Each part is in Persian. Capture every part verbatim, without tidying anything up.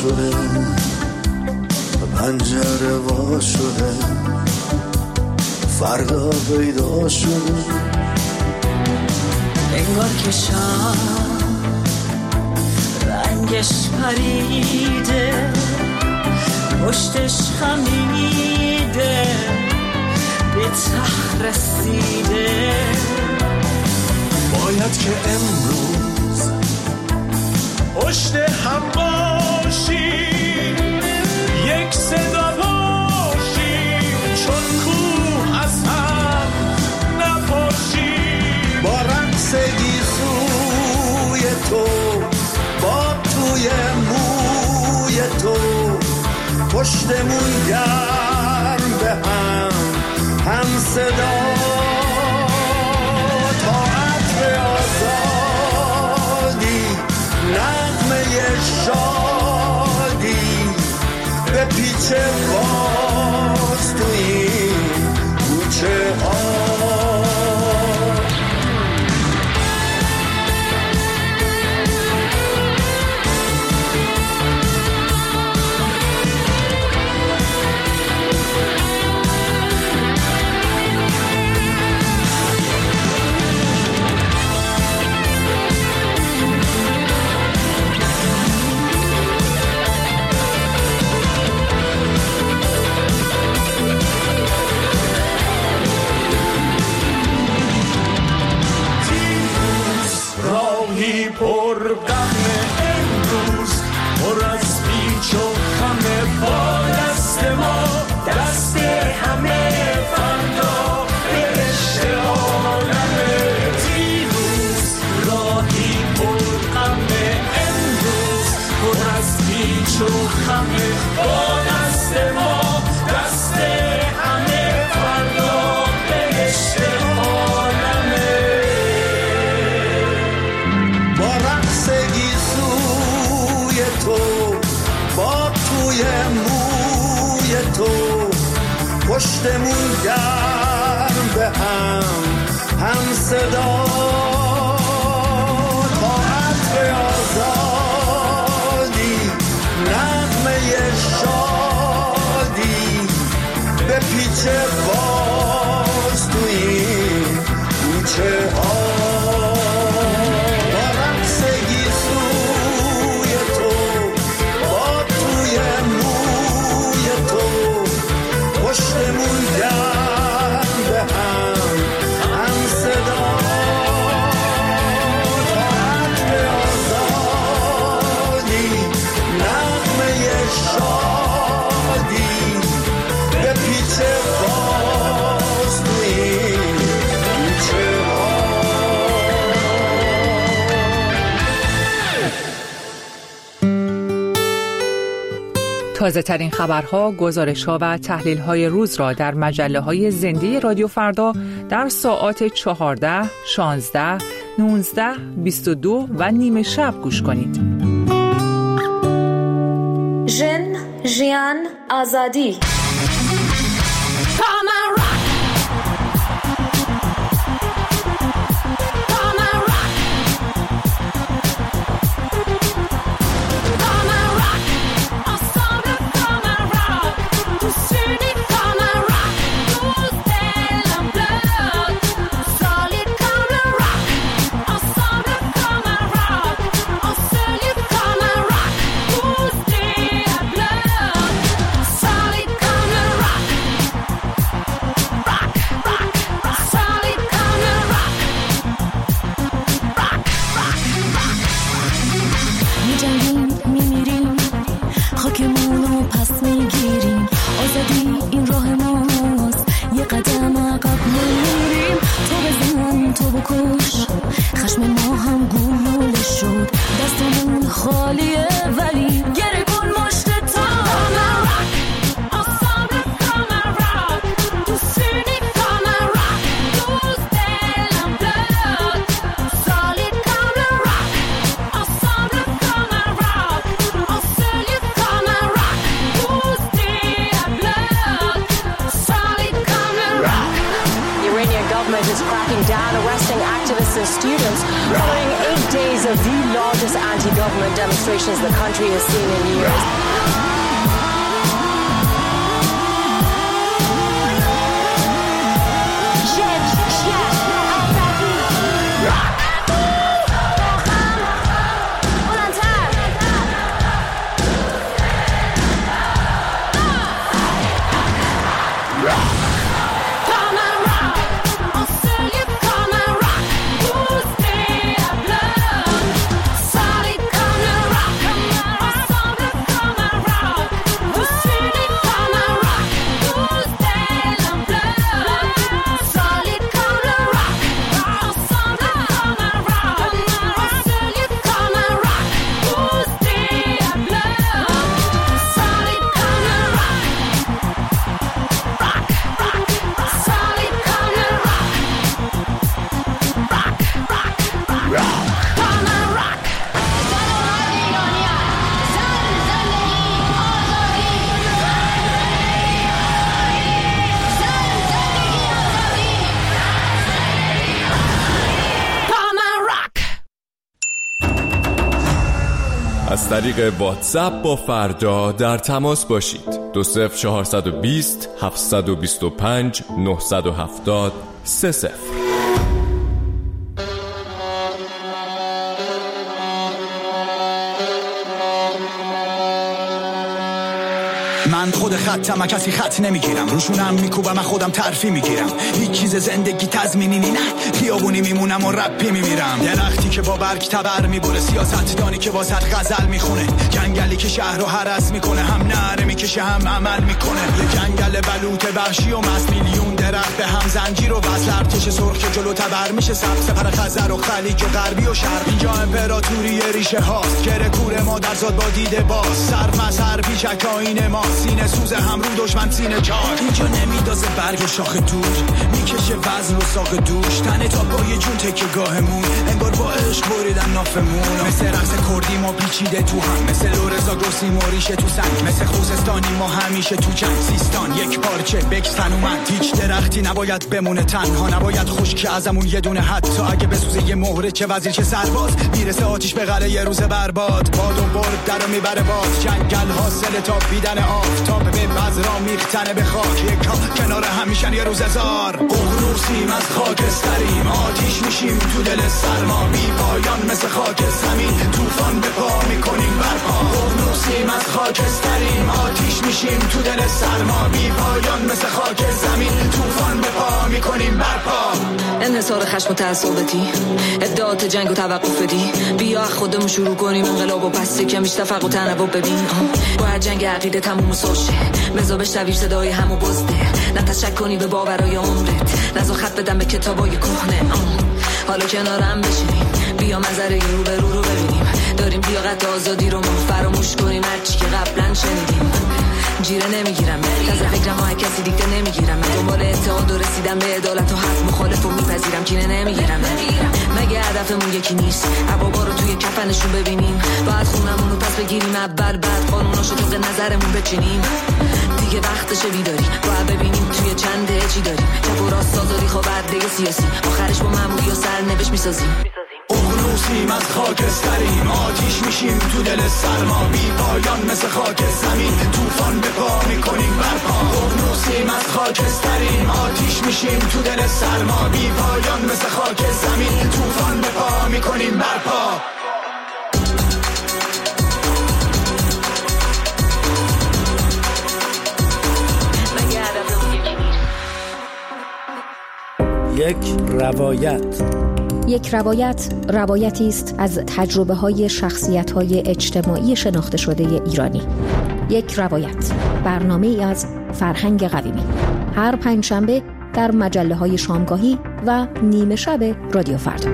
شده، پنجره وا شده، فردا پیدا شده. انگار که شب رنگش پریده، پشتش خمیده، به ته رسیده. باید که امروز پشت هم باشیم، یک صدا باشیم، چون کوه از هم نپاشیم. با رقص گیسوی تو، با توی موی تو، پشتمون گرم به هم هم صدا. شادی به پیچ باز تو این کوچه ها. پشتمون گرم به هم هم صدا. طاعت به آزادی، نغمه شادی، به پیچ باز تو این کوچه ها. با رقص گیسوی تو، با توی موی تو، پشتمون گرم به هم هم صدا. طاعت به آزادی، نغمه شادی، به پیچ باز تو این کوچه ها. تازه ترین خبرها، گزارش‌ها و تحلیل‌های روز را در مجله‌های زنده رادیو فردا در ساعات چهارده، شانزده، نوزده، بیست و دو و نیمه شب گوش کنید. ژن، ژیان، آزادی. Students following eight days of the largest anti anti-government demonstrations the country has seen in years. از طریق واتساپ با فردا در تماس باشید. دو صفر چهارصد و بیست هفتصد و بیست و پنج نهصد و هفتاد سه صفر. من خود خطم کسی خط نمیگیرم، روشونم میکوبم من خودم ترفی میگیرم، هیچ چیز زندگی تضمینی نه، خیابونی میمونم و رپی میمیرم، درختی که با برگ تبر میبره، سیاستدانی که واسط غزل میخونه، جنگلی که شهر رو هرس میکنه، هم نعره میکشه هم عمل میکنه، یه جنگل بلوط وحشی و مست، میلیون درخت به هم زنجیر و وصل، ارتش سرخ که جلو تبر میشه، سبز سپر خزر و خلیج و غربی و شرق، اینجا امپراتوری ریشه هاست، گره کوره ما در زاد با دیده باز، سر مسر پیچک آینه ما، سینه سوز هم رو دشمن سینه چار، اینجا نمیدازه برگ و شاخ دور، میکشه وزن و ساق دوش، تنه تا پای جون تکه گاهمون، انگار با عشق بریدن نافمون، مثل رقص کردی ما پیچیده تو هم، مثل لورزا گرسی موریشه تو سنگ، مثل خوزستانی ما همیشه تو جنگ، سیستان یک پارچه بکس تنومند، هیچ درختی نباید بمونه تنها، نباید خشک ازمون یه دونه، حتی اگه بسوزه یه مهره، چه وزیر چه سرباز، میرسه آتیش به قلعه یه روز برباد، باد و برد درو میبره باز، جنگل حاصل تا بیدن آفتاب به بذرا میختنه به خاک، یک ها کنار همیشن یه روز هزار، اقنوسیم از خاکستریم، آتیش میشیم تو دل سرما، بی پایان مثل خاک زمین، طوفان به پا میکنیم برپا، اقنوسیم از خاکستریم، آتیش میشیم تو دل سرما، بی پایان مثل خاک زمین، طوفان به پا میکنیم برپا. انحصار خشم و تعصبتی، ادعات جنگ و توقف بدی، بیا خودمون شروع کنیم انقلاب و پس کمیش تفرق و تنوع ببین، باید جنگ عقیده تموم سوشه، بزا بشنوی صدای همو بزده، نه تشک کنی به باورای عمرت، نزا خط بدم به کتابای کهنه، حالا کنارم بشینیم، بیا منظره رو به رو رو ببینیم، داریم لیاقت آزادی رو ما فراموش کنیم، هرچی که قبلا شنیدیم، جیره نمیگیرم تازه فکرم ها کسی دیگه نمیگیرم، دنبال اتحاد و رسیدم به عدالت و حق مخالف و میپذیرم، کینه نمیگیرم، مگه هدفمون یکی نیست، عبابا رو توی کفنشون ببینیم، بعد خونمون رو پس بگیریم، اول بعد قانوناشو طبق نظرمون بچینیم، دیگه وقتشه بیداری، باید ببینیم توی چنده چی داریم، چپ و راست آزادی خواه دیگه سیاسی، آخرش با معمولی و سرنوشت میسازیم، اقنوسیم از خاکستریم، آتیش میشیم تو دل سرما، بی پایان مثل خاک زمین، طوفان به پا میکنیم برپا، اقنوسیم از خاکستریم، آتیش میشیم تو دل سرما، بی پایان مثل خاک زمین، طوفان به پا میکنیم برپا. یک روایت. یک روایت روایتی است از تجربه‌های شخصیت‌های اجتماعی شناخته شده ایرانی. یک روایت، برنامه‌ای از فرهنگ قویمی، هر پنجشنبه در مجله‌های شامگاهی و نیمه شب رادیو فردا.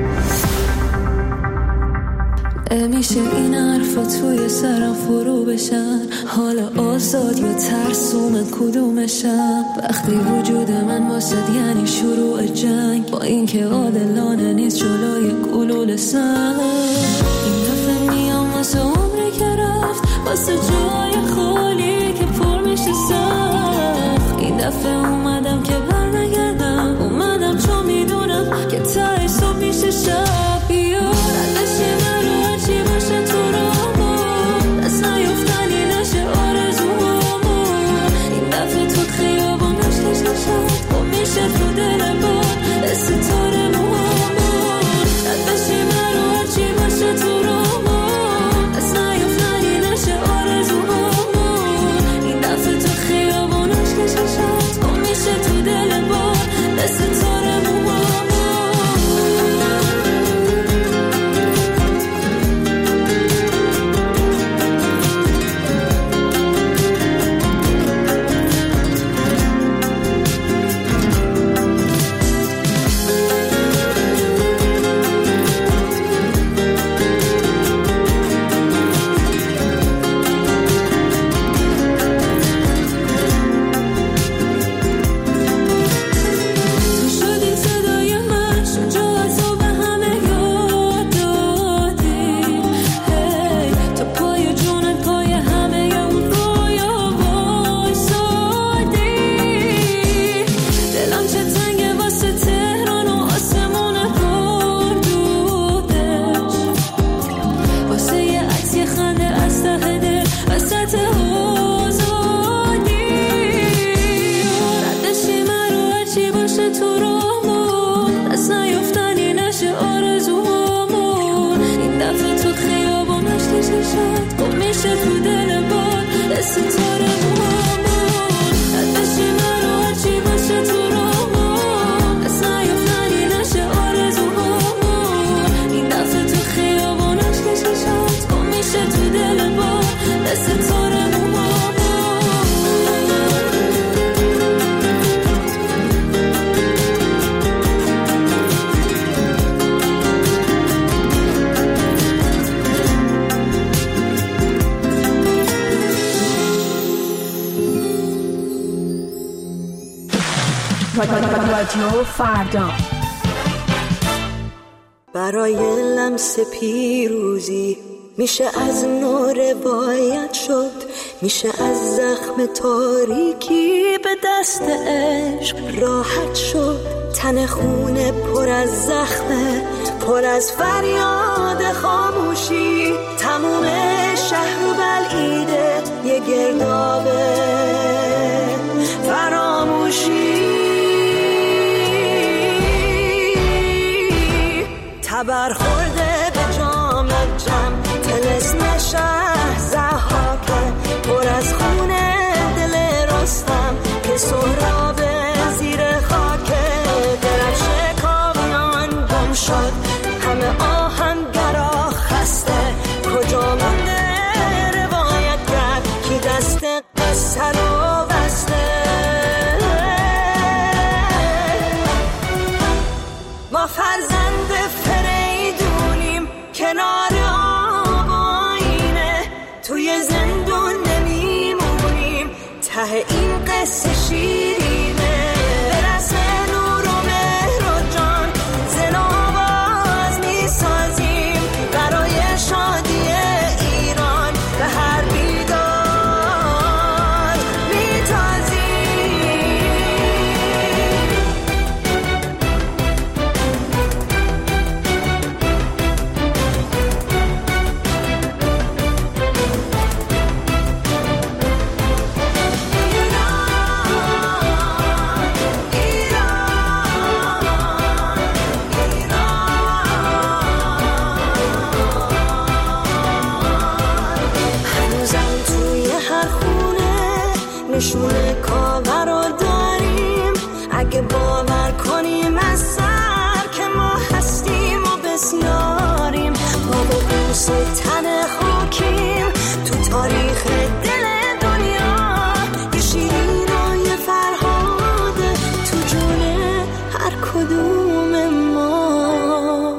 میشه این حرفا توی سرم فرو بشن، حالا آزاد یا ترسوم کدومشم، وقتی وجود من واسد یعنی شروع جنگ، با اینکه عادلانه نیست جلوی گلوله سنگ، این دفعه میام واسه عمری که رفت، واسه جای خالی که پر میشه سخت، این دفعه اومدم که برنگردم، اومدم چون میدونم که تای صبح میشه شب، بیار ازش من رو هرچی باشه تو میشه تو دل باد ستاره موامون رد بشی منو هرچی باشه تو راهمون از نیفتنی نشه آرزوهامون این دفعه تو خیابون عشق چشات گم میشه تو دل باد ستاره موامون رادیو فردا برای لمس پیروزی میشه از نو روایت شد، میشه از زخم تاریکی به دست عشق راحت شد. تن خونه پر از زخمه، پر از فریاد خاموشی، تموم شهر و بلعیده یه گردابه فراموشی. تبر خورده به جام جم تلسم شهر زحاکه، پر از خونه دل رستم که سهراب زیر خاکه. درفش کامیان گم شد، همه آهنگرا خسته، کجا مونده روایت کرد کی دست قصه رو بسته. ما فرزند فریدونیم کنار آب آینه، توی زندون نمیمونیم ته این قصه شیرینه. برسه نور و مهر و جان زن آواز میسازیم برای شادی ایران، به هر بیدار میتازیم. نشونه کاور رو داریم، اگه باور کنیم از سر که ما هستیم و بسیاریم. ما با بوس تن خاکیم تو تاریخ دل دنیا، یه شیرین و یه فرهاده تو جون هر کدوم ما.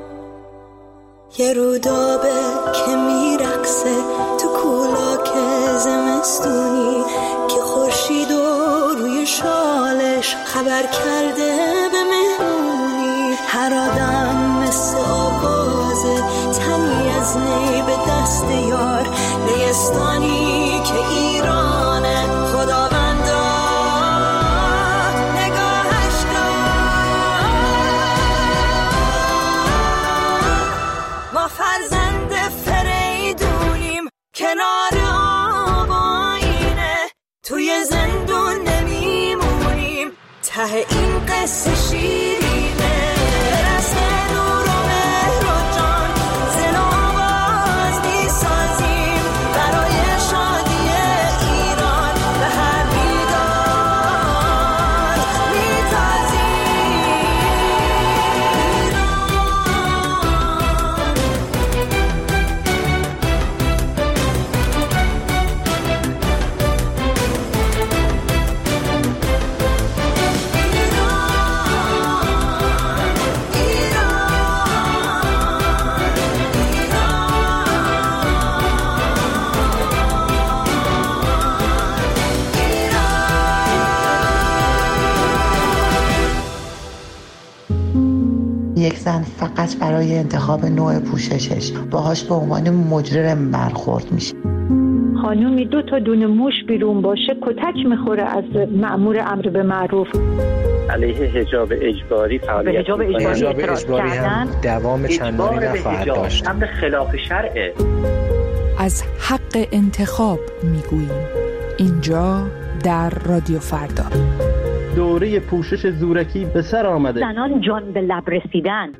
یه رودابه که میرقصه تو کولاک زمستونی، که خورشید و روی شالش خبر کرده به مهمونی. هر آدم مثل آوازه، تنی از نی به دست یار، نیستانی که ایرانه خداوندا نگاهش دار. ما فرزند فریدونیم کنار آب آینه، توی زندون نمیمونیم ته این قصه شیرینه. برسه نور و مهر و جان زن آواز میسازیم برای شادی ایران، به هر بیدار میتازیم. یک زن فقط برای انتخاب نوع پوششش باهاش به عنوان مجرم برخورد میشه. خانومی دو تا دونه موش بیرون باشه کتک میخوره از مأمور امر به معروف. علیه حجاب اجباری فعالیت حجاب اجباری, حجاب اجباری هم دوام چندانی نخواهد داشت. امر خلاف شرعه. از حق انتخاب میگوییم اینجا در رادیو فردا. دوره پوشش زورکی به سر آمده. زنان جان به لب رسیدن.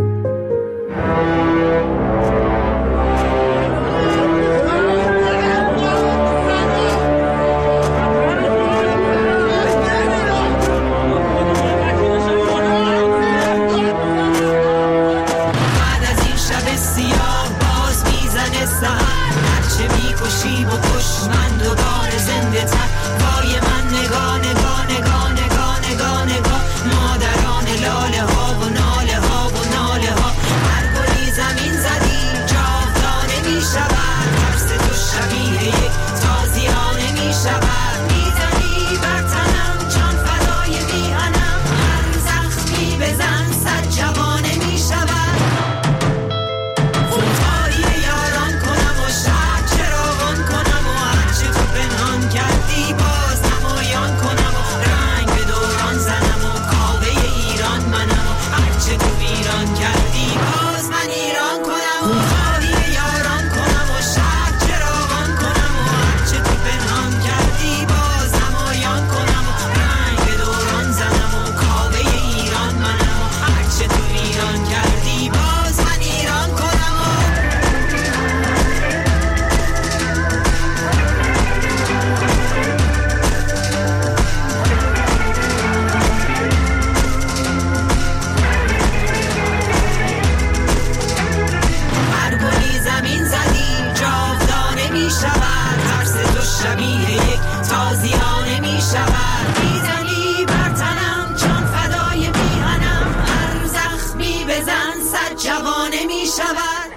شود.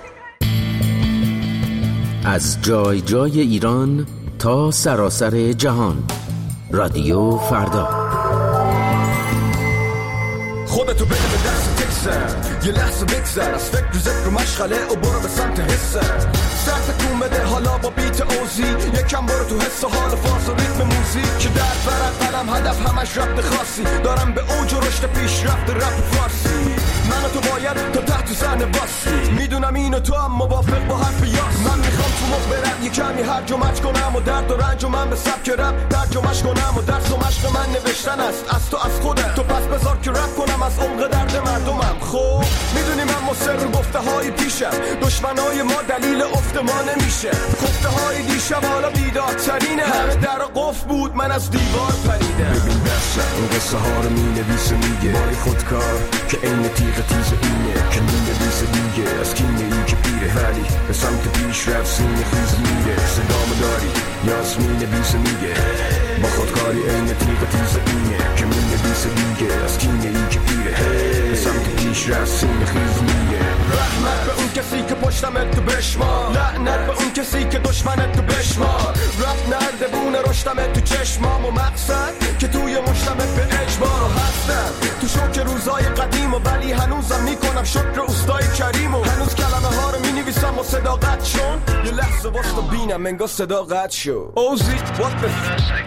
از جای جای ایران تا سراسر جهان، رادیو فردا. خودتو بده به دست تکسر، یه لحظه بگذر از فکر و ذکر و مشغله و برو به سمت حسر. سر تکون بده حالا با بیت اوزی، یکم برو تو حس و حال فاز و ریتم موزیک که در برد قلم هدف همش ربط خاصی. دارم به اوج و رشد پیش رفت رپ فارسی. من و تو باید تا تحت زن باسی، میدونم اینو تو هم موافق با حرف یاس. من میخوام تو مخ برم یه کمی هرج و مج کنم و درد و رنج و من به سبک رپ ترجمه‌اش کنم و درس و مشق من نوشتن است از تو از خودت. تو پس بذار که رپ کنم از عمق درد مردمم. خب میدونی من مصر رو گفته های پیشم، دشمنای ما دلیل افت ما نمیشه. خفته های دیشب حالا بیدارترینه، همه در قفل بود من از دیوار پریدم. ببین دستم این قصه ها رو مینویسه میگه بای خودکار که این تیغ تیز اینه که مینویسه دیگه از کینه ای که پیره ولی به سمت پیش رفت سینه خیز میره. صدامو داری یاس مینویسه میگه با خودکاری این تیغ تیز اینه که مینویسه دیگه از کینه ای که پیره به سمت پیش رفت سینه خیز میره. رحمت به اون کسی که پشتمت تو بشمار، لعنت به اون کسی که دشمنت تو بشمار. رفت نرده بونه رشتمت تو چشمام و مقصد که توی مشتمت به اجبار و هستم. تو شوک روزای قدیم و ولی هنوزم میکنم شکر اوستای کریم و هنوز کلمه ها رو مینویسم و صداقت شون. یه لحظه واسه بینم انگار صداقت شو. اوزی what the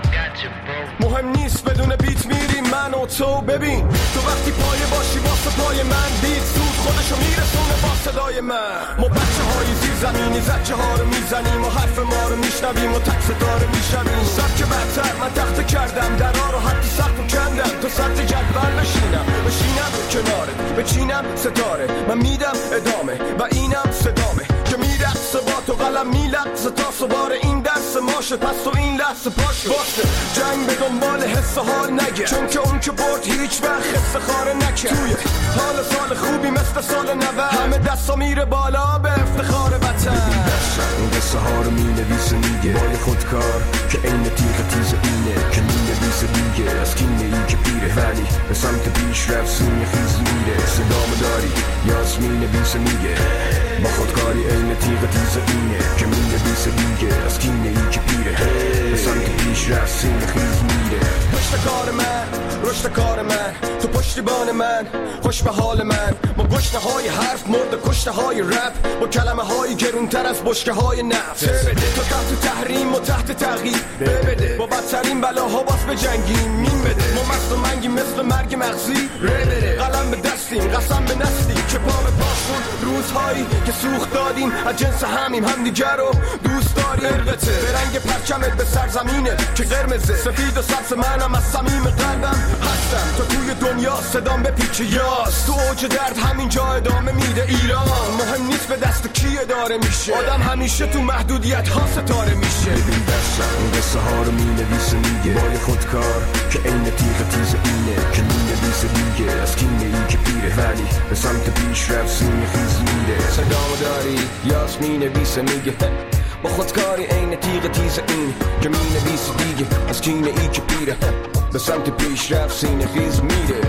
مهم نیست بدون بیت میریم من و تو. ببین تو وقتی پایه باشی واسه پای من بیت زود خودشو میرسونه با صدای من. ما بچه های زیر زمینی زچه ها رو میزنیم و حرف ما رو میشنویم و تک ستاره میشنویم. سبک برتر من تخته کردم درها رو حتی سقف و کندم تا سطح جدول بشینم بشینم کناره بچینم ستاره. من میدم ادامه و اینم صدامه که میرقصه با تو قلم میلقصه تا سوار این درس ماشه. پس تو این لحظه پاشه واسه جنگ به دنبال حس حال نگه، چون که اون که برد هیچ وقت حس خاره نکه. توی حال سال خوبی مثل سال نود همه دستا میره بالا به افتخار وطن. این قصه ها رو مینویسه میگه بای خودکار که این تیغ تیز اینه که مینویسه دیگه از کینه ای که پیره ولی به سمت پیش رفت سینه خیز میره. صدامو داری یاس مینویسه میگه با خودکاری این تیغ تیز اینه که مینویسه دیگه از کینه ای که پیره به سمت پیش رفت سینه خیز میره. پشت کار من رشد کار من تو پشتیبان من خوش به حال من. با گشنه های حرف مرد کشته های رپ با کلمه های گرونتر از بشکه های نفت. تو تحت تحریم و تحت تغییر ببده با بدترین بلاها باز به جنگیم مین بده. ما مست و منگی مثل مرگ مغزی ره بده. قلم به دستیم قسم به نسلی که پا به پاشون روزهایی که سوخت دادیم از جنس همیم همدیگر رو دوست داریم. ارقته به رنگ پرچمت به سرزمینه که قرمزه سفید و سبز منم از صمیم قلبم هستم. تو توی دنیا صدام به پیچ یاس تو اوج درد همین جا ادامه میده. ایران مهم نیست به دست کی اداره میشه، آدم همیشه تو محدودیت ها ستاره میشه. ببین دستم این قصه ها رو مینویسه میگه بای خودکار که این تیغ تیز اینه که مینویسه دیگه از کینه ای که پیره ولی به سمت پیش رفت سینه خیز میره. صدامو داری یاس مینویسه میگه با خودکاری این تیغ تیز این که مینویسه دیگه از کینه ای که پیره به سمت پیش رفت سینه خیز میره.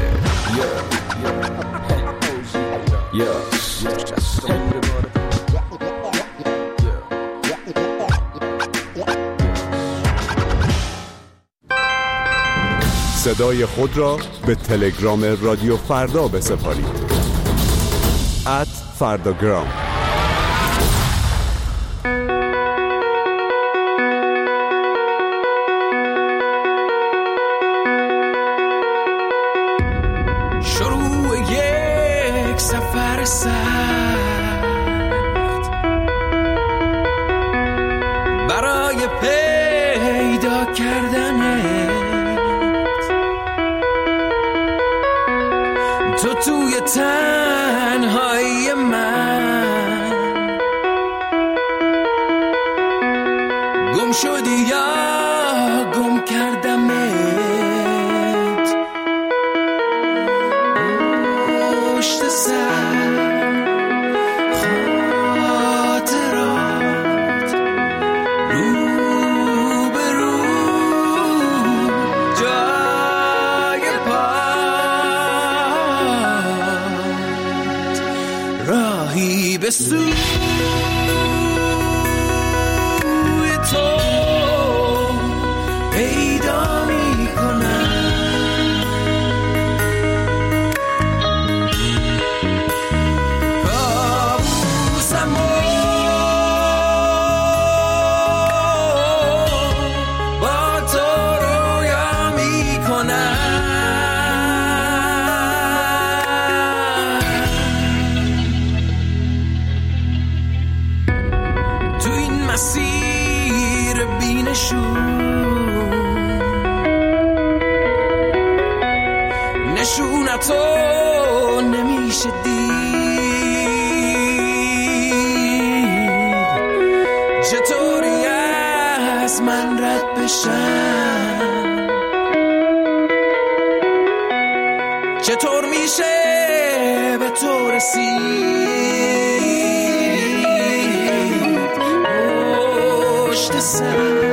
صدای خود را به تلگرام رادیو فردا بسپارید. ات فرداگرام. شروع یک سفر سخت برای پیدا کردنت تو توی تنهایی من گم شدی یا گم کردمت پشت سر خاطرات رو به رو جای پات راهی به به سوی تو پیدا میکنم. کابوسمو با تو رویا میکنم. تو این مسیر بینشون نشونتو نمیشه دید، چطوری از من رد بشن، چطور میشه به تو رسید پشت سر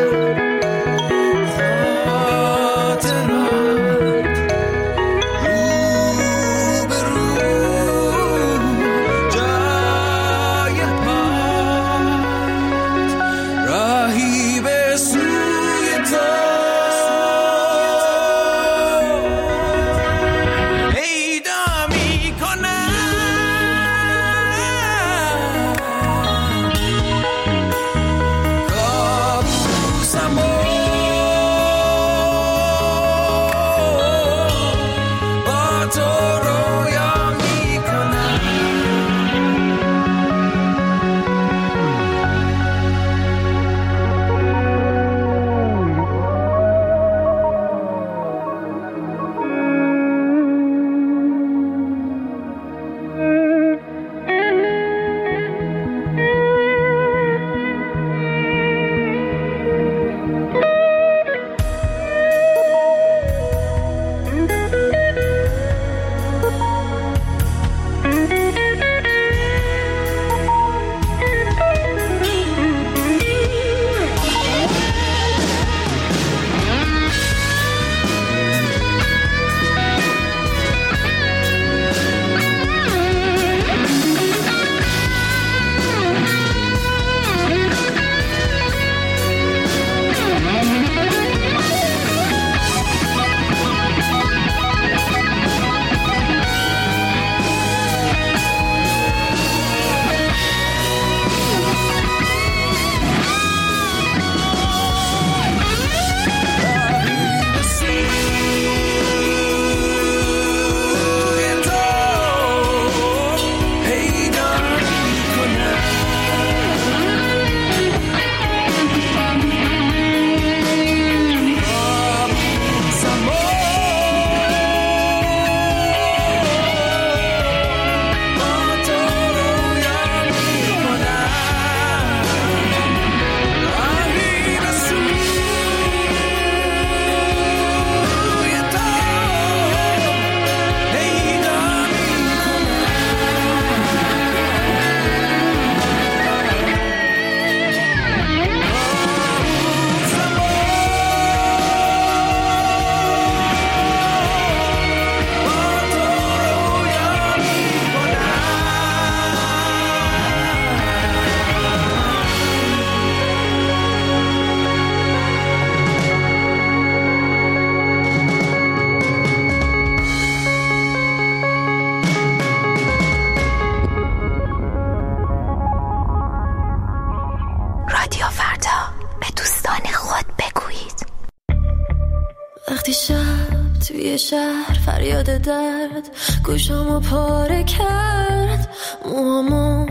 شهر فریاد درد گوشامو پاره کرد، موهامو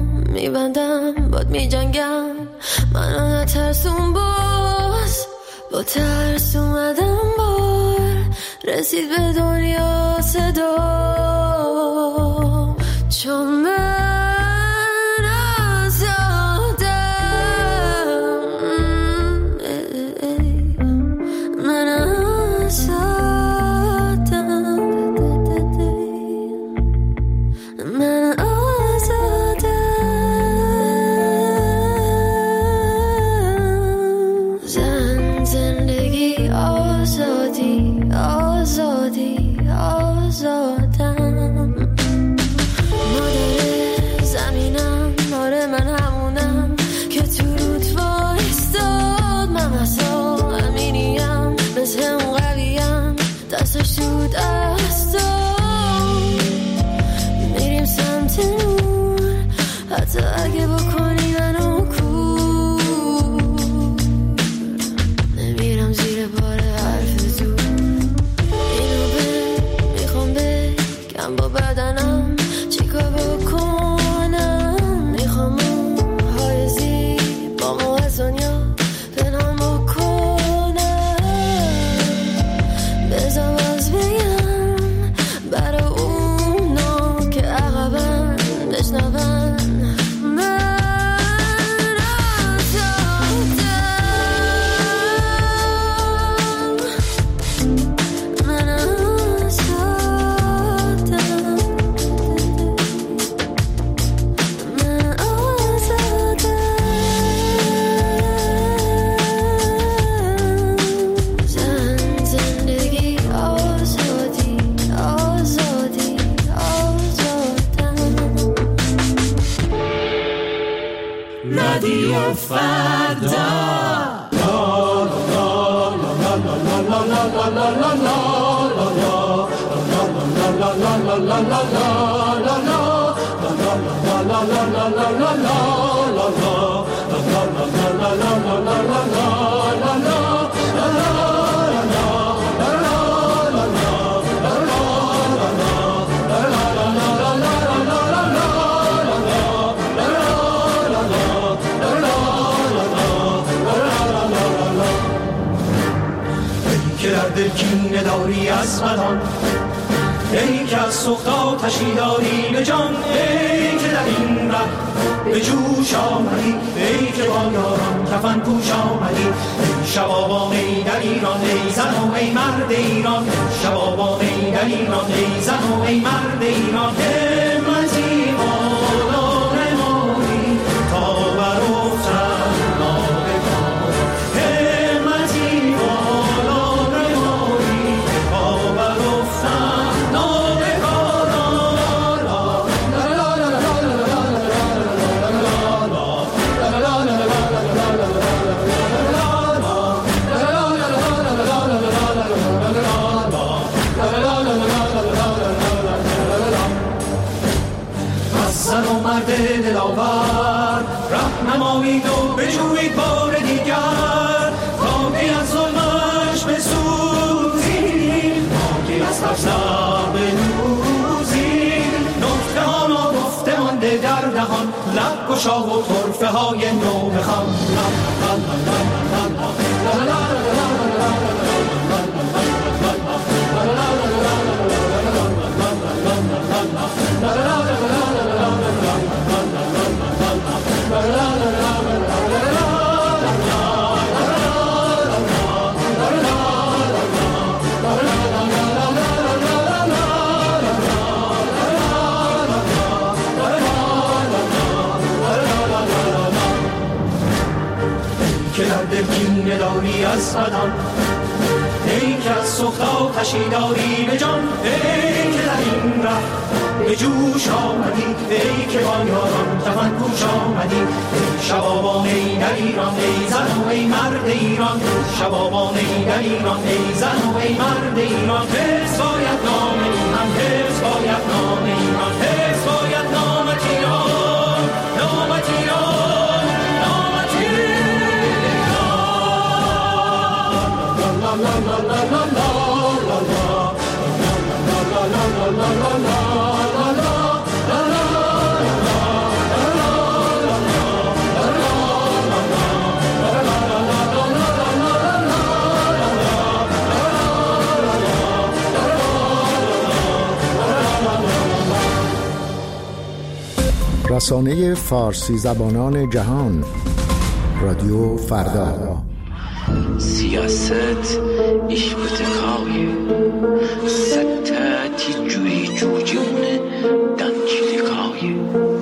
میبندم باد میجنگم، منو نترسون باز، با ترس اومدم بار، رسید به دنیا صدا، چون من کم با بدنم چیکار بکنم. میخوام موهای زیبامو از دنیا پنهان بکنم. بذار باز بگم برای اونا که عقبم بشنون. رادیو فردا. دل کینه داری از بدان، ای که از سوخت آتشی داری به جان، ای که در این ره به جوش آمدی، ای که با یاران کفن پوش آمدی. ای شبابان ای در ایران، ای زن و ای مرد ایران، شبابان ای در ایران، ای زن و ای مرد ایران. همتی بالا نمایی تا برافتن نابکار، همتی بالا نمایی تا برافتن نابکار. زن و مرد دلاور رهنمایید و بجویید بار دیگر، تا که از ظلمش بسوزید، تا که از ترسم بنوزید. نکته ها نگفته مانده در دهان، لب گشا و طرفه های نو بخوان. که در دل کینه داری از بدان، ای که از سوخت آتشی داری به جان، ای که در این ره به جوش آمدی، ای که با یاران کفن پوش آمدی. ای شبابان ای در ایران، ای زن و ای مرد ایران، شبابان ای در ایران، ای زن و ای مرد ایران. حفظ باید نام ایران، حفظ باید نام ایران، حفظ باید نامت ایران، نامت ایران، نامت رسانه فارسی زبانان جهان، رادیو فردا. سیاست iş بتکایه ستاتی جوی جوجونه دانچلیکایه.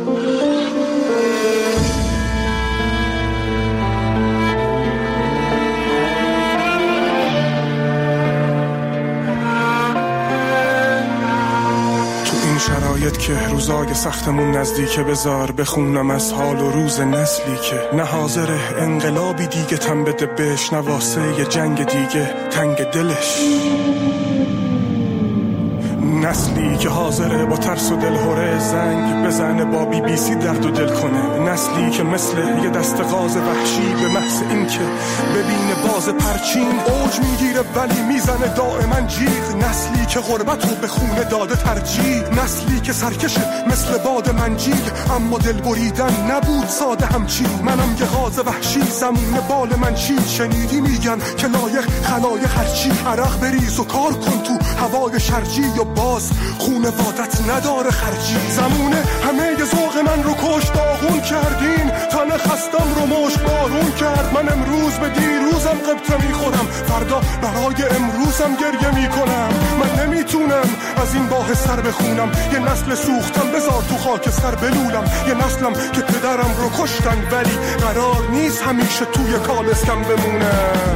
شرایط که روزای سختمون نزدیکه، بذار بخونم از حال و روز نسلی که نه حاضره انقلابی دیگه تن بده بهش، نه واسه یه جنگ دیگه تنگ دلش، نسلی که حاضره با ترس و دلهوره زنگ بزنه با بی بی سی درد و دل کنه، نسلی که مثل یه دست غاز وحشی به محض این که ببینه باز پرچین اوج میگیره ولی میزنه دائما جیغ، نسلی که غربت رو به خونه داده ترجیح، نسلی که سرکشه مثل باد منجیل اما دل بریدن نبود ساده همچین، منم یه غاز وحشی زمون بال من چی، شنیدی میگن که لایق خلایق هرچی، عرق بریز و کار کن تو هوای شرجی و باز خونوادت نداره خرجی، زمونه همه ی ذوق من رو کش داغون کردین، تن خستم رو مشت بارون کرد، من امروز به دیروزم قبطه میخورم، فردا برای امروزم گریه میکنم، من نمیتونم از این باه سر بخونم، یه نسل سوختم بذار تو خاک سر بلولم، یه نسلم که پدرم رو کشتن ولی قرار نیست همیشه توی کالسکم بمونه.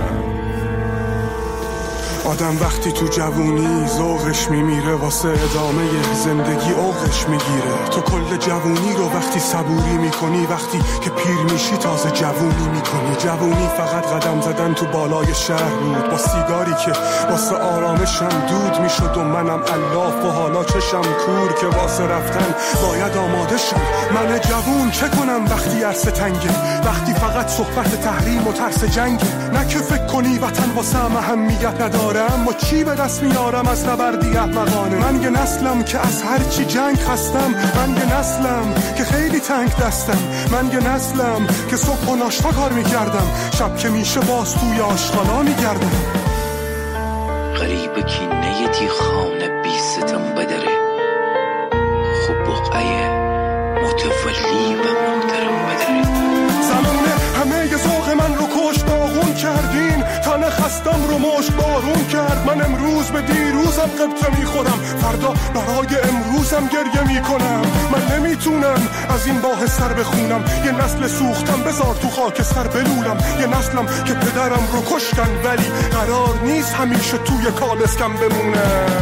آدم وقتی تو جوونی ذوقش میمیره واسه ادامه زندگی اوقش میگیره، تو کل جوونی رو وقتی صبوری میکنی، وقتی که پیر میشی تازه جوونی میکنی، جوونی فقط قدم زدن تو بالای شهر بود با سیگاری که واسه آرامشم دود میشد و منم الاف و حالا چشم کور که واسه رفتن باید آماده شم، من جوون چه کنم وقتی عرصه تنگه، وقتی فقط صحبت تحریم و ترس جنگه، نه که فکر کنی وطن واسه اهمیت نداره اما چی به دست میارم از نبردی احمقانه، من یه نسلم که از هر چی جنگ هستم، من یه نسلم که خیلی تنگ دستم، من یه نسلم که صبح و ناشتا کار میکردم، شب که میشه باز توی آشغالا میگردم. غریب کینه دی خانه بی ستم بدره، خوب بقعه متولی و محترم بدره، زمونه همه ی ذوق من رو کش داغون کردین، تن خستم رو مشت بارون کرد، من امروز به دیروزم قبطه میخورم، فردا برای امروزم گریه میکنم، من نمیتونم از این باه سر بخونم، یه نسل سوختم بذار تو خاک سر بلولم، یه نسلم که پدرم رو کشتن ولی قرار نیست همیشه توی کالسکم بمونه.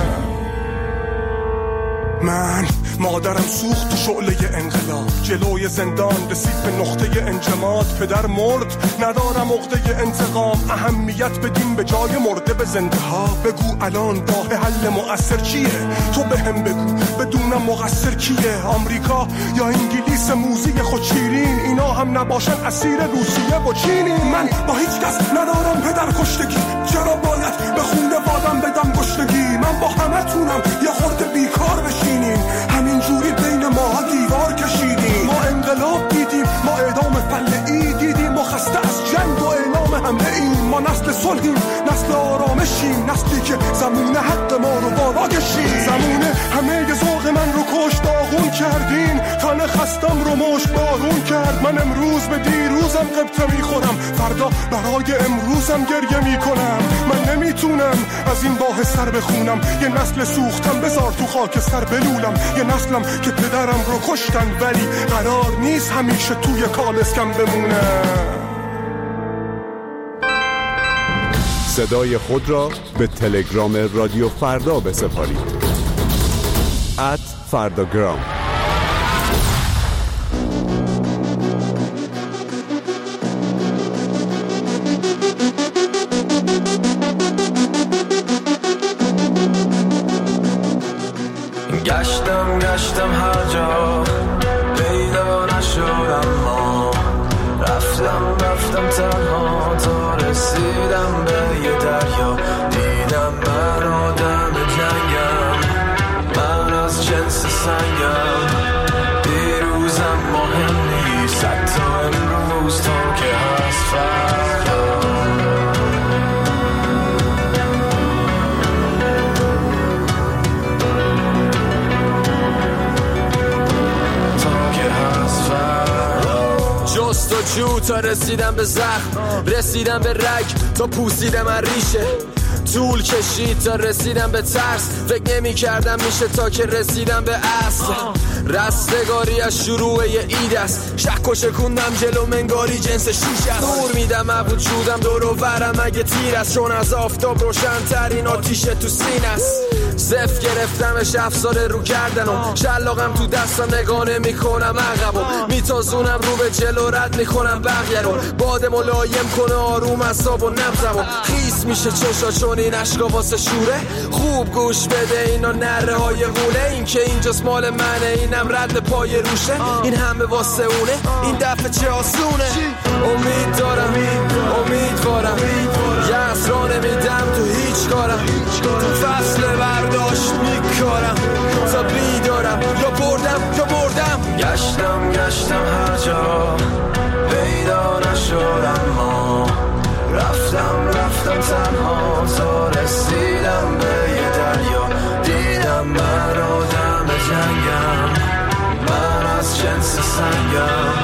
من مادرم سوخت تو شعله انقلاب، جلوی زندان رسید به نقطه انجماد، پدر مرد ندارم عقده انتقام، اهمیت بدیم به جای مرده به زنده ها، بگو الان راه حل مؤثر چیه، تو به هم بگو بدونم مقصر کیه، آمریکا یا انگلیس موزی خود شیرین، اینا هم نباشن اسیر روسیه و چینی، من با هیچ کس ندارم پدر کشتگی، چرا باید به خونه وادم بدم گشتگی، من با همه تونم یه خورده بیکار بشینیم، همین جوری بین ما دیوار کشیدیم، ما انقلاب دیدیم، ما اعدام فلعی دیدیم، ما خسته از جنگ و اعلام حمله ایم، ما نسل صلحیم، نسل آرامشیم، نسلی که زمونه حق ما رو بالا کشید، زمونه همه ی ذوق من رو کش داغون کردین، تن خستم رو مشت بارون کرد، من امروز به دیروزم قبطه میخورم، فردا برای امروزم گریه میکنم، من نمیتونم از این باه سر بخونم، یه نسل سوختم بذار تو خاک سر بلولم، یه نسلم که پدرم رو کشتن ولی قرار نیست همیشه توی کالسکم بمونه. صدای خود را به تلگرام رادیو فردا بسپارید. ات فرداگرام. گشتم گشتم هر جا پیدا نشدم، ما رفتم رفتم تنها تا رسیدم به یه دریا، دیدم من آدم جنگم، من از جنس سنگم، دیروزم مهم نیست حتی امروز تا که هست فردا، جستجو تا رسیدم به زخم، رسیدم به رگ تا پوسیدم از ریشه، طول کشید تا رسیدم به ترس، فکر نمی کردم میشه تا که رسیدم به اصل، رستگاری از شروع یه اید است، شک و شکوندم جلو منگاری جنس شیش است، دور میدم از وجودم دور و برم اگه تیر است، چون از آفتاب روشن ترین آتیشه تو سین است، صف گرفتمش افسار رو کردنم، شلاقم تو دستم نگانه میکنم عقبم، میتازونم رو به جلو رد میکنم بقیه رو، باد ملایم کنه آروم اعصاب و نبضمو، خیس میشه چشا چون این اشکا واسه شوره، خوب گوش بده اینا نره های غوله، این که اینجاست مال منه اینم رد پای روشه، این همه واسه اونه این دفعه چه آسونه، امید دارم امیدوارم یه اسرا نمیدم تو هیچ کارم، تو فصل برداشت میکارم تا بیدارم، یا بردم یا بردم، گشتم گشتم هر جا پیدا نشد، اما رفتم رفتم تنها تا رسیدم به یه دریا، دیدم من آدم جنگم، من از جنس سنگم،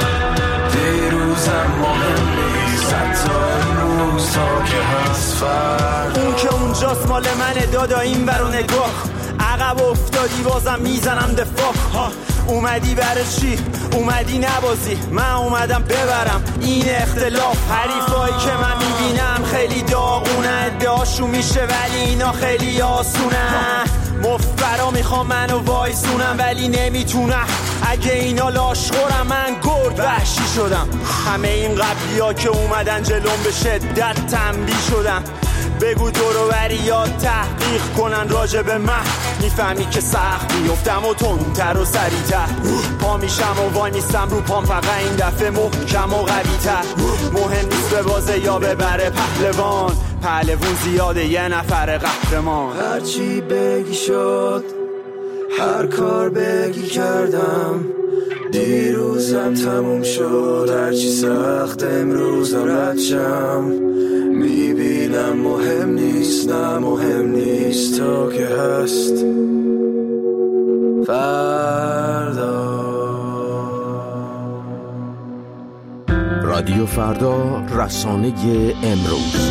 دیروزم مهم نیست حتی امروز تا که هست فردا، اون که اونجاست مال منه دادا این برو نگاه، عقب افتادی بازم میزنم دفاع، اومدی برای چی؟ اومدی نبازی، من اومدم ببرم این اختلاف، حریفایی که من میبینم خیلی داغونه، ادعاشون میشه ولی اینا خیلی آسونه، مفبرا میخوام منو وایسونم ولی نمیتونم، اگه اینا لاشخورم من گرد وحشی شدم، همه این قبلی ها که اومدن جلوم به شدت تنبیه شدم، بگو دورو بری یا تحقیق کنن راجع به من، میفهمی که سخت میفتم و تندتر و سریعتر، پا میشم و وای میستم رو پام، فقط این دفعه محکم و قوی‌تر، مهم نیست به بازه یا ببره پهلوان، پهلوون زیاده یه نفر قهرمان، هرچی بگی شد هر کار بگی کردم، دیروزم تموم شد هرچی سخت امروزم رد شم، میبینم مهم نیست نه مهم نیست تا که هست فردا. رادیو فردا، رسانه امروز.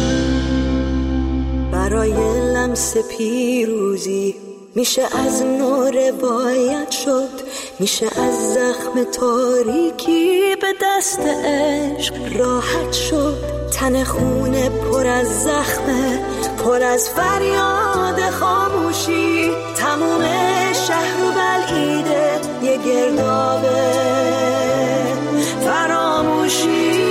برای لمس پیروزی میشه از نو روایت شد، میشه از زخم تاریکی به دست عشق راحت شد، تن خونه پر از زخمه، پر از فریاد خاموشی، تموم شهر و بلعیده یه گردابه فراموشی،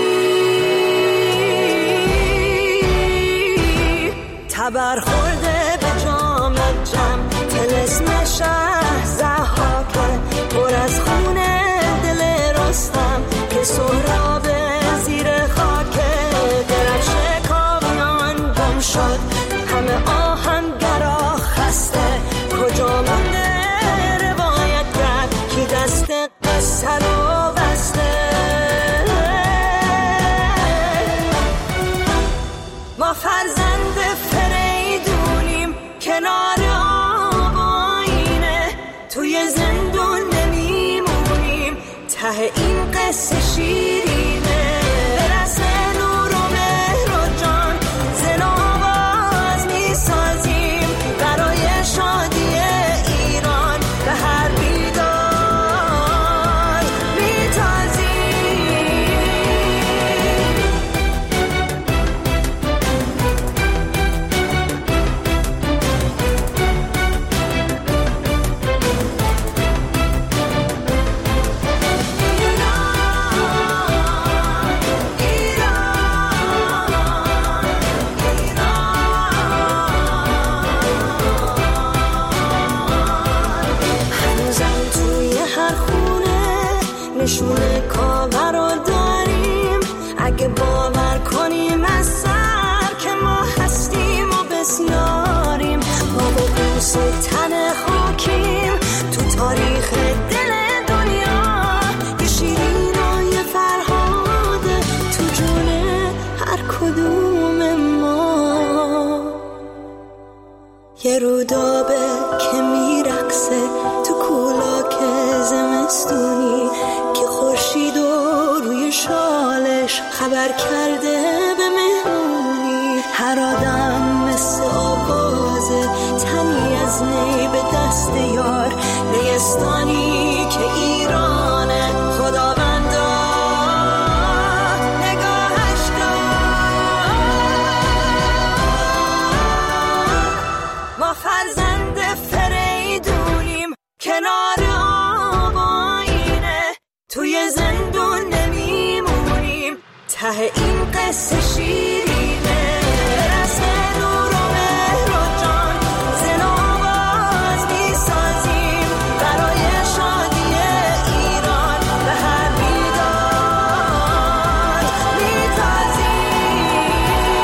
تبر خورده به جام جم، تلسم شهر زحاکه، پر از خونه دل رستم که سهراب زیر خاکه، درفش کامیان گم شد، همه آهنگرا خسته، کجا مونده روایت کرد کی دست قصه رو بسته، ما فرزند فریدونیم کنار آب آینه، توی زندون نمیمونیم ته این قصه شیرینه، برسه نور و مهر و جان زن آواز میسازیم برای شادی ایران، به هر بیدار میتازیم. نشونه کاور رو داریم، اگه باور کنیم از سر که ما هستیم و بسیاریم، ما با بوس تن خاکیم تو تاریخ دل دنیا، یه شیرین و یه فرهاده تو جون هر کدوم ما، یه رودابه که میرقصه تو کولاک زمستونی، که خورشید و روی شالش خبر کرده به مهمونی، هر آدم مثل آوازه تنی از نی به دست یار، نیستانی که ایرانه خداوندا نگاهش دار، ما فرزند در آب آینه توی زندون نمیمونیم ته این قصه شیرینه رسم نور و مهر و جان زن آواز میسازیم برای شادی ایران به هر میدان میتازیم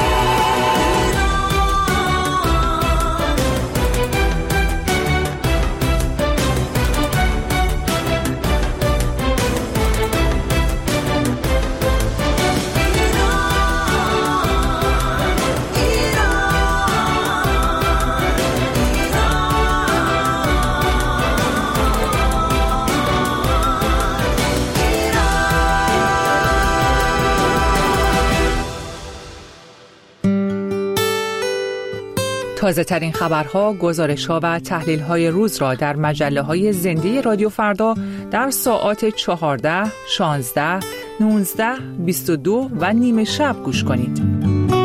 تازه ترین خبرها، گزارش‌ها و تحلیل‌های روز را در مجله‌های زنده رادیو فردا در ساعات چهارده، شانزده، نوزده، بیست و دو و نیمه شب گوش کنید.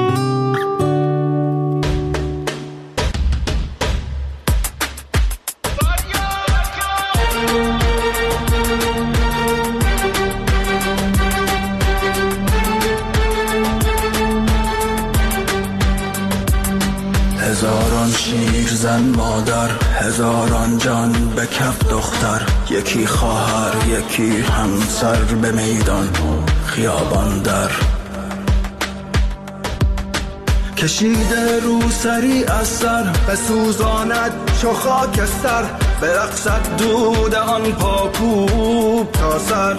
هزاران شیر زن مادر، هزاران جان به کف دختر، یکی خواهر یکی همسر به میدان خیابان در کشیده رو سری از سر بسوزاند چو خاکستر برقصد دود آن پاکوب تا سر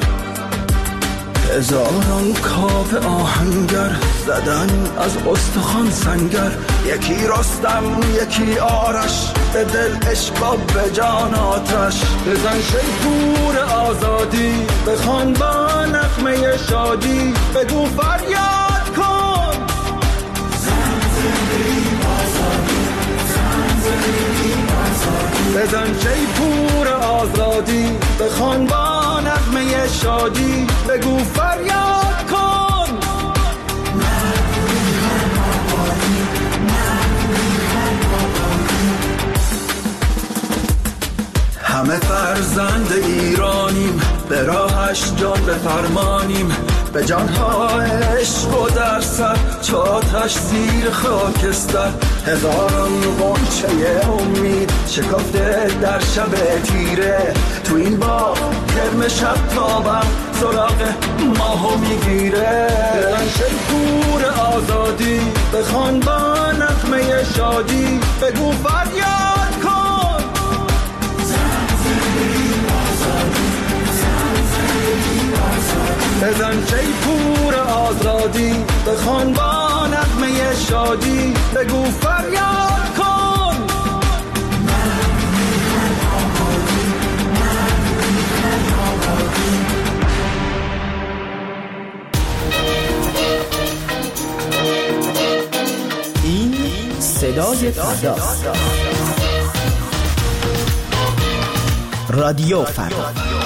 هزاران کاوه آهنگر زدن از استخوان سنگر یکی رستم یکی آرش به دل عشق و به جان آتش بزن شیپور آزادی بخوان با نغمه شادی بگو فریاد کن زن زندگی آزادی زن زندگی آزادی بزن شیپور آزادی بخوان با نغمه شادی بگو فریاد کن همه فرزند ایرانیم به راهش جان بفرمانیم به جانها عشق و در سر چو آتش زیر خاکستر هزاران غنچه امید شکفته در شب تیره تو این باغ کرم شب تابم سراغ ماهو میگیره دلن شیپور آزادی بخوان با نغمه شادی بگو فریاد کن بزن شیپور آزادی بخوان با نغمه شادی بگو فریاد کن این صدای فرداست. رادیو فردا.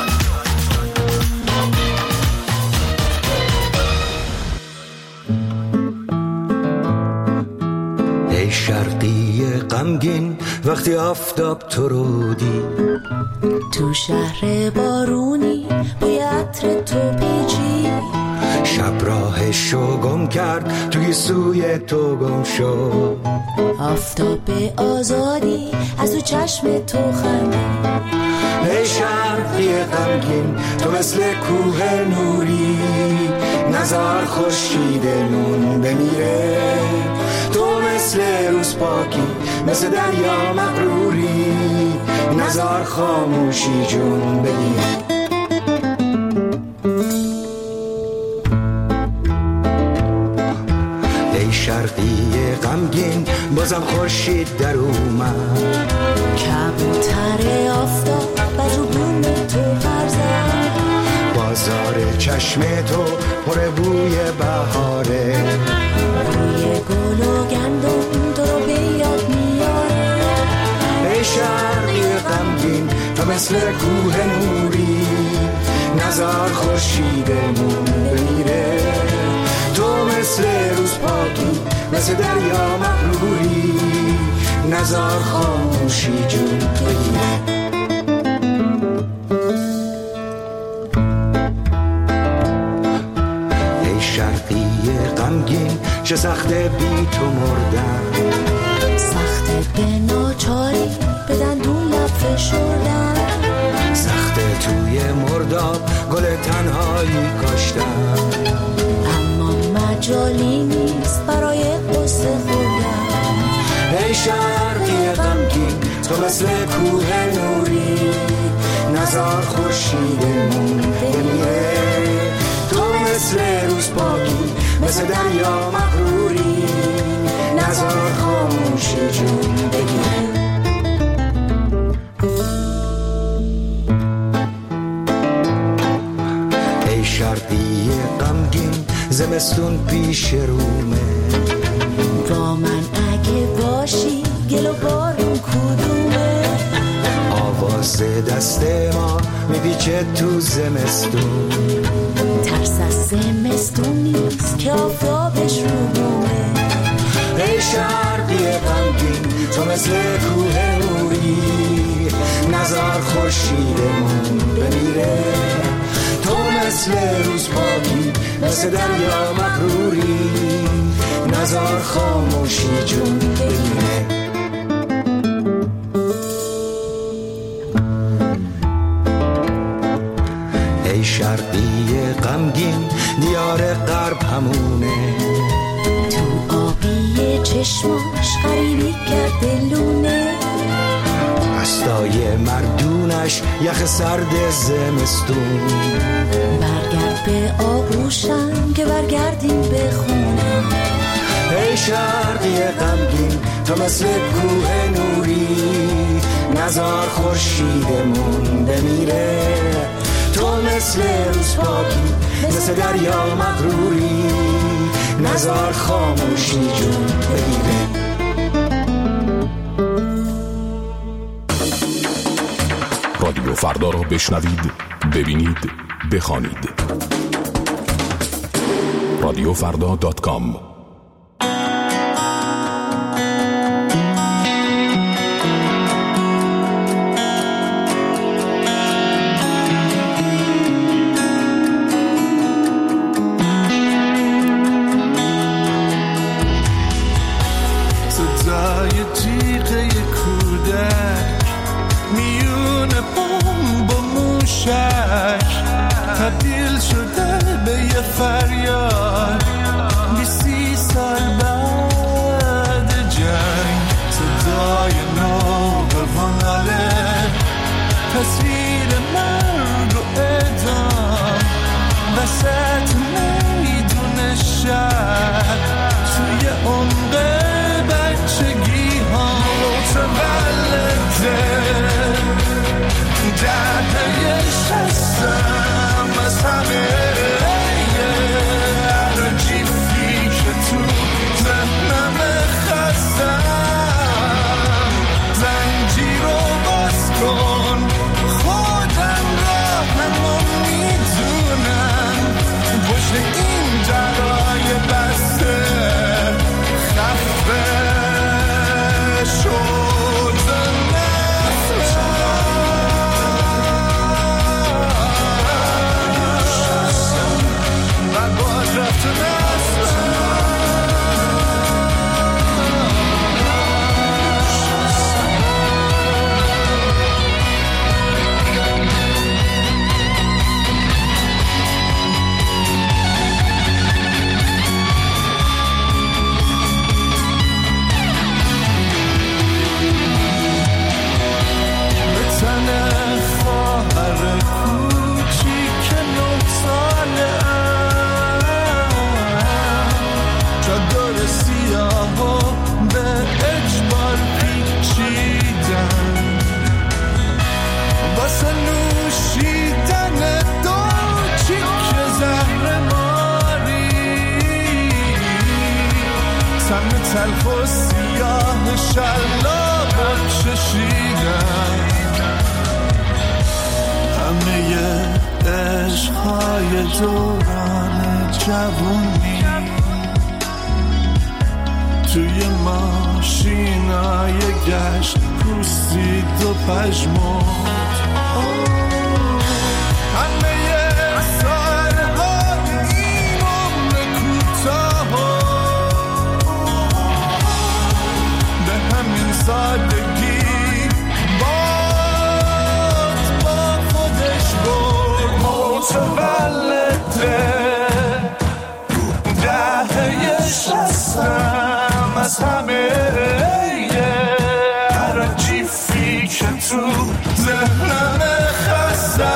ای شرقی غمگین وقتی آفتاب تو رو دید تو شهر بارونی بوی عطر تو پیچی شب راهشو گم کرد توی سوی تو گم شد آفتاب آزادی از تو چشم تو خندید ای شرقی غمگین تو مثل کوه نوری نزار خورشید نون بمیره تو مثل روز پاکی مثل دریا مغروری نزار خاموشی جون بگیر ای شرقی غمگین بازم خورشید در اومد کبوتر آفتاب بر رو بوم تو پرزد بازار چشم تو پر بوی بهاره بوی گل و گندم تو رو به یاد میاره ای شرقی غمگین تو مثل کوه نوری نزار خورشیدمون بمیره تو مثل روز پاکی مثل دریا مغروری نزار خاموشی جون بگیره چه سخته بی تو مردن، سخته به ناچاری به دندون لب فشردن، سخته توی مرداب گل تنهایی کاشتن، اما مجالی نیست برای قصه خوردن. ای شرقی غمگین تو مثل کوه نوری، نزار خورشیدمون بمیره، تو مثل روز پاکی مثل دریا مغروری، نزار خاموشی جون بگیره. ای شرقی غمگین زمستون پیش رومه، با من اگه باشی گل و بارون کدومه، آواز دست ما میپیچه تو زمستون، ترس از زمستون نیست که آفتابش رو بومه. ای شرقی غمگین تو مثل کوه نوری، نزار خورشیدمون بمیره، تو مثل روز پاکی مثل دریا مغروری، نزار خاموشی جون بگیره. ای شرقی غمگین دیار غرب همونه، تو آبی چشماش غریبی کرده لونه، دستای مردونش یخ سرد زمستون، برگرد به آغوشم که برگردیم به خونه. ای شرقی غمگین تو مثل کوه نوری، نزار خورشیدمون بمیره، تو مثل روز پاکی مثل دریا مغروری، نزار خاموشی جون بگیره. رادیو فردا را بشنوید، ببینید، بخوانید. رادیو فردا دات کام. تبدیل شده به یه فریاد، بیسی سال بعد جنگ، صدای ناقواناله، تصویر مرگ و اعدام، وسط میدون شهر، توی عمق بچگی ها متولده، درده شستم از همه هر جیفی که تو ذهنم خستم، زنجیر رو باز کن، خودم راهمو میدونم، پشت این درای بسته خفه شد. تلخ و سیاه شلاق چشیدم، همه عشقهای دوران جوونی توی ماشینای گشت پوستید و پژمرد، همه سالها این عمر کوتاه متولده دهه شستم از همه هر جیفی که تو ذهنم خستم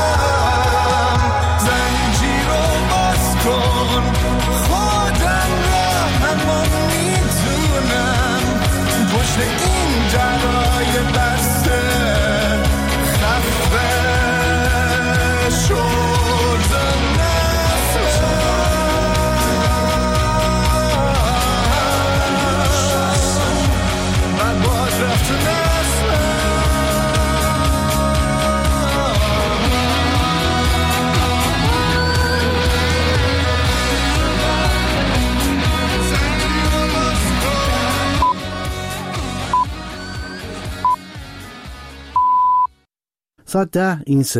زنجیر رو باز کن خودم را اما میدونم پشت این درای بسته خفه شدم من باز رفت نسلم ساعت ده این